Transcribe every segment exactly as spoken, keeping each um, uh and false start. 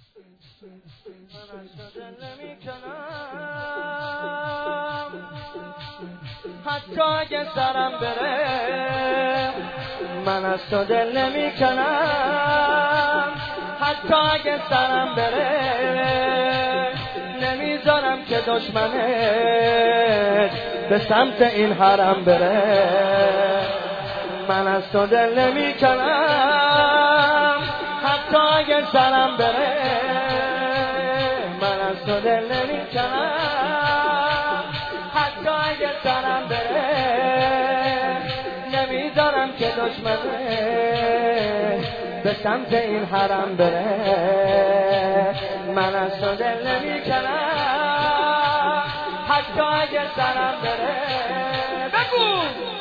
من از تو دل نمی کنم حتی اگه سرم بره، من از تو دل نمی کنم حتی اگه سرم بره، نمیذارم که دشمنت به سمت این حرم بره. من از تو دل نمی کنم حتی اگه سرم بره، من از تو دل نمی کنم حتی اگه سرم بره، نمیذارم که دشمنت به سمت این حرم بره. من از تو دل نمی کنم حتی اگه سرم بره. بگو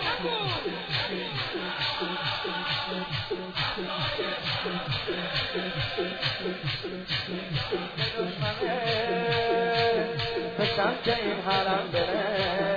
به سمت این حرم بره.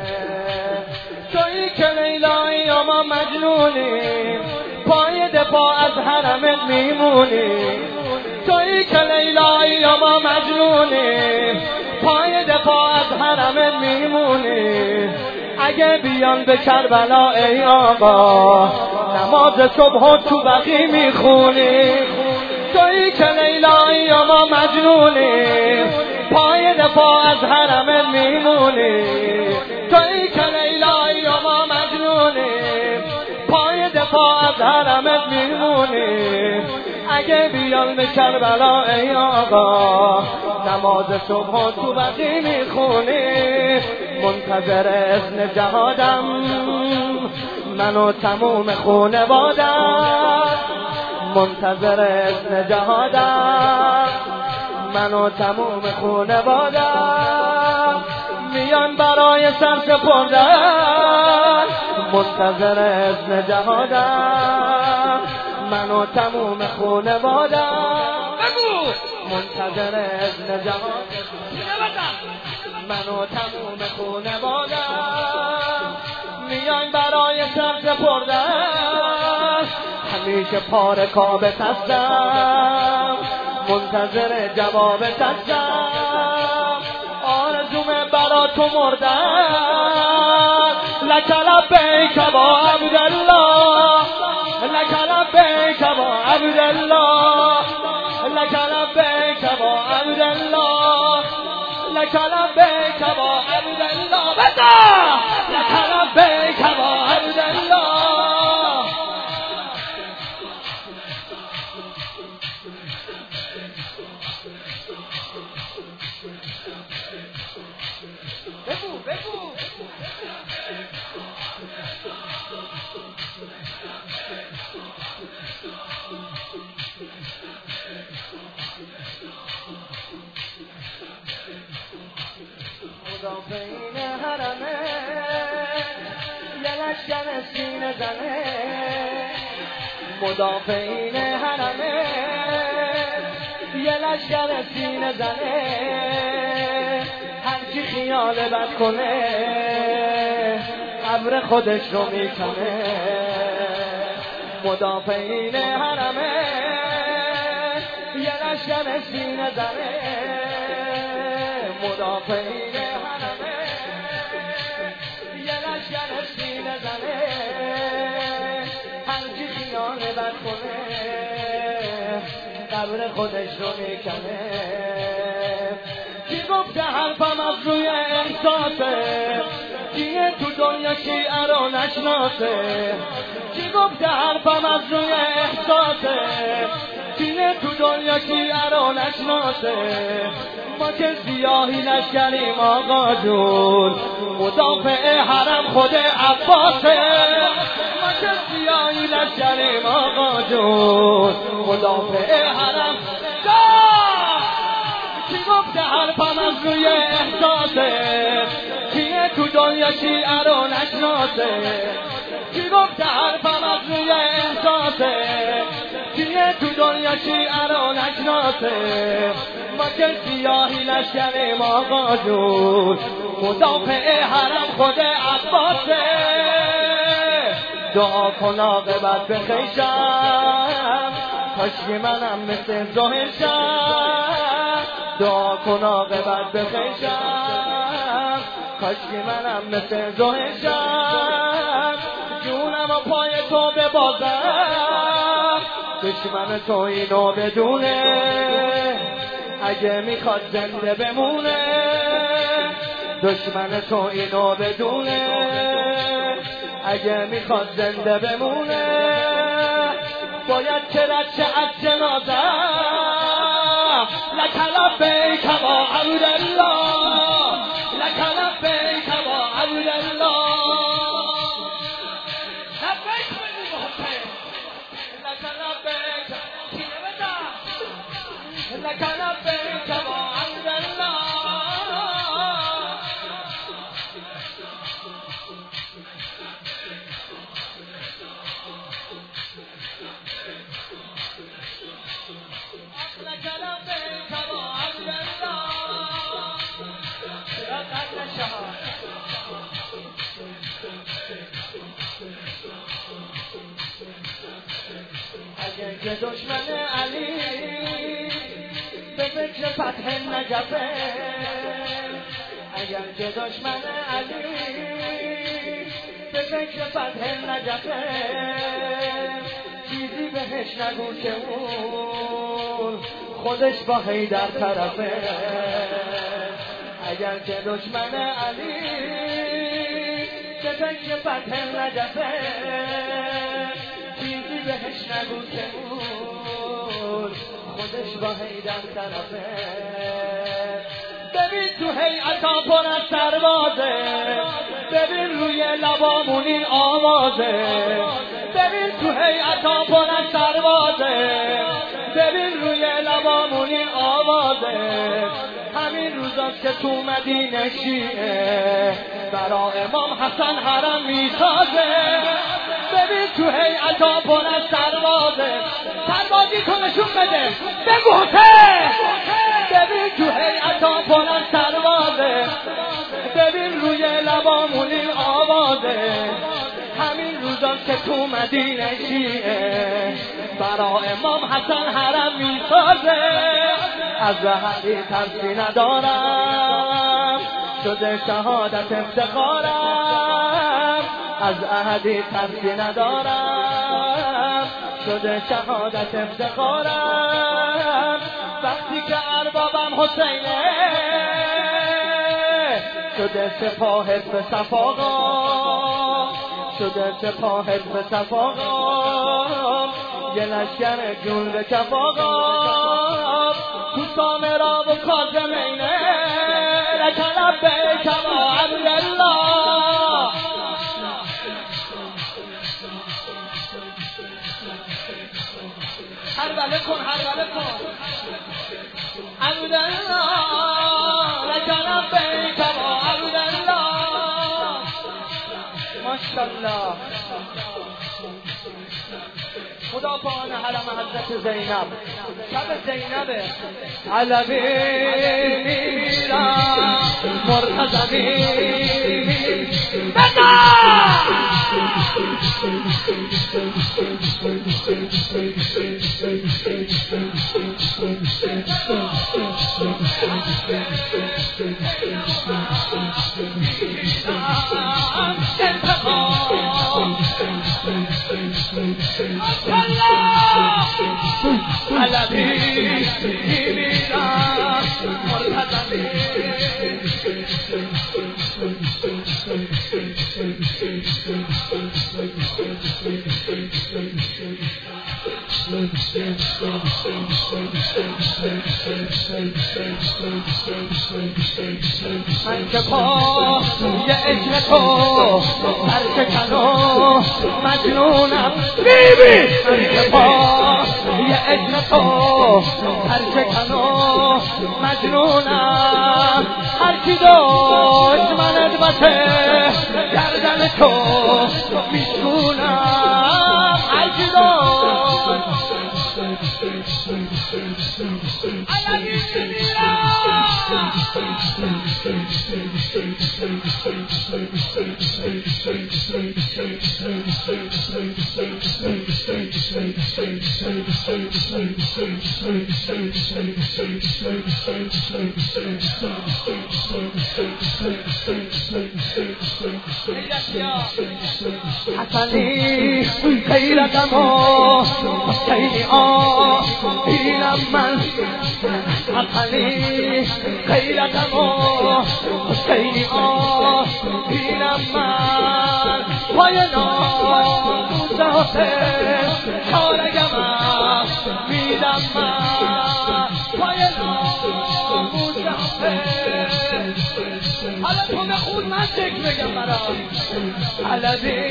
تویی که لیلایی یا ما مجنونیم، پای دفاع از حرمت میمونی. تویی که لیلایی یا ما مجنونیم، پای دفاع از حرمت میمونی. اگه بیان به کربلا ای آقا، نماز صبح و تو بقی میخونی. تویی که لیلایی یا ما مجنونیم، پای دفاع از حرمت میمونی. تویی که لیلایی یا ما مجنونیم، پای دفاع از حرمت میمونی. اگه بیان به کربلا ای آقا، نماز صبح و تو بقی میخونی. منتظر اذن جهادم من و تموم خونوادم، منتظر اذن جهادم من و تموم خونوادم. میان برای سر سپردن، منتظر اذن جهادم من و تموم خونوادم. بگو منتظر اذن جهادم من و تموم خونوادم. میان برای سر سپردن، همیشه پاره کابه هستم، منتظر جواب هستم. آرزومه برا تو مردن، لک لبیک با عبدالله، لک لبیک با عبدالله، لک لبیک با عبدالله، لک لبیک با عبدالله. بدا لک لبیک با عبدالله. بگو بگو مدافعین حرمه یه لشکر سینه زنه، مدافعین حرمه یه لشکر سینه زنه. هر کی خیال بد کنه قبر خودش رو میکنه. مدافعین حرمه یه لشکر سینه زنه، مدافعین حرمه یه لشکر سینه زنه. هر کی خیال بد کنه قبر خودش رو میکنه. کی گفته حرفم از روی احساسه، کیه تو دنیا شیعه رو نشناسه. کی گفته حرفم از روی احساسه، کیه تو دنیا شیعه رو نشناسه. ما که سیاهی لشکریم آقا جون، مدافع حرم خود عباسه. ما که سیاهی لشکریم آقا جون، مدافع حرم. کی گفته حرفم از روی احساسه، کیه تو دنیا شیعه رو نشناسه. کی گفته حرفم از روی احساسه، کیه تو دنیا شیعه رو نشناسه. ما که سیاهی لشکریم آقا جون، مدافع حرم خود عباسه. دعا کن عاقبت بخیشم، کاشکی منم مثل زهشم. دعا کن عاقبت بخشم، کاشکی منم مثل زهشم، جونم و پای تو ببازم، دشمن تو اینو بدونه، اگه میخواد زنده بمونه، دشمن تو اینو بدونه، اگه میخواد زنده بمونه، باید که رچه از جنازم، لک لبیک با عبدالله، لک لبیک با عبدالله، لبیک بگو به حسین، لک لبیک سینه بزن، لک لبیک با عبدالله. اگر که دشمن علی به فکر فتح نجفه، اگر که دشمن علی به فکر فتح نجفه، چیزی بهش نگو که اون خودش با حیدر طرفه، اگر که دشمن علی به فکر فتح نجفه، چیزی بهش نگو که اون خودش با حیدر طرفه. ببین تو هیئتا پر از سربازه، ببین روی لبامون این آوازه، ببین تو هیئتا پر از سربازه، ببین روی لبامون این آوازه، همین روزاست که تو مدینه شیعه برا امام حسن حرم میسازه، ببین تو هیئتا پر از سربازه، سربازی کنشون بده بگو حسین، ببین تو هیئتا پر از سربازه، ببین روی لبامون این آوازه، همین روزاست که تو مدینه شیعه برا امام حسن حرم میسازه. از احدی ترسی ندارم، شده شهادت افتخارم، از احدی ترسی ندارم، شده شهادت افتخارم، وقتی که اربابم حسینه شده سپاه به صفاقا، شده سپاه به صفاقا، یه لشکر جون به کفاقا، تو سامرا و کاظمینه، لک لبیک با عبدالله. هربله کن هربله کن عبدالله، لک لبیک با عبدالله. ماشاءالله. خدا پاهان حرم حضرت زینب، شب زینبه، علوی میرم مرتضوی بزن علوی میرم مرتضوی من که پا یه عشق تو سرشکنو مجنونم بیبی، من که پا یه عشق تو سرشکنو مجنونم، هرکی دشمنت باشه گردن تو میشونم، هرکی دشمنت علوی میرم حسنی خیرتم و حسینی آه اینم من حسنی خیرتم و حسینی آه اینم من پای ناموس حسین کارگمم میدم من پای ناموس حسین حالا تو بخون من ذکر بگم برام علوی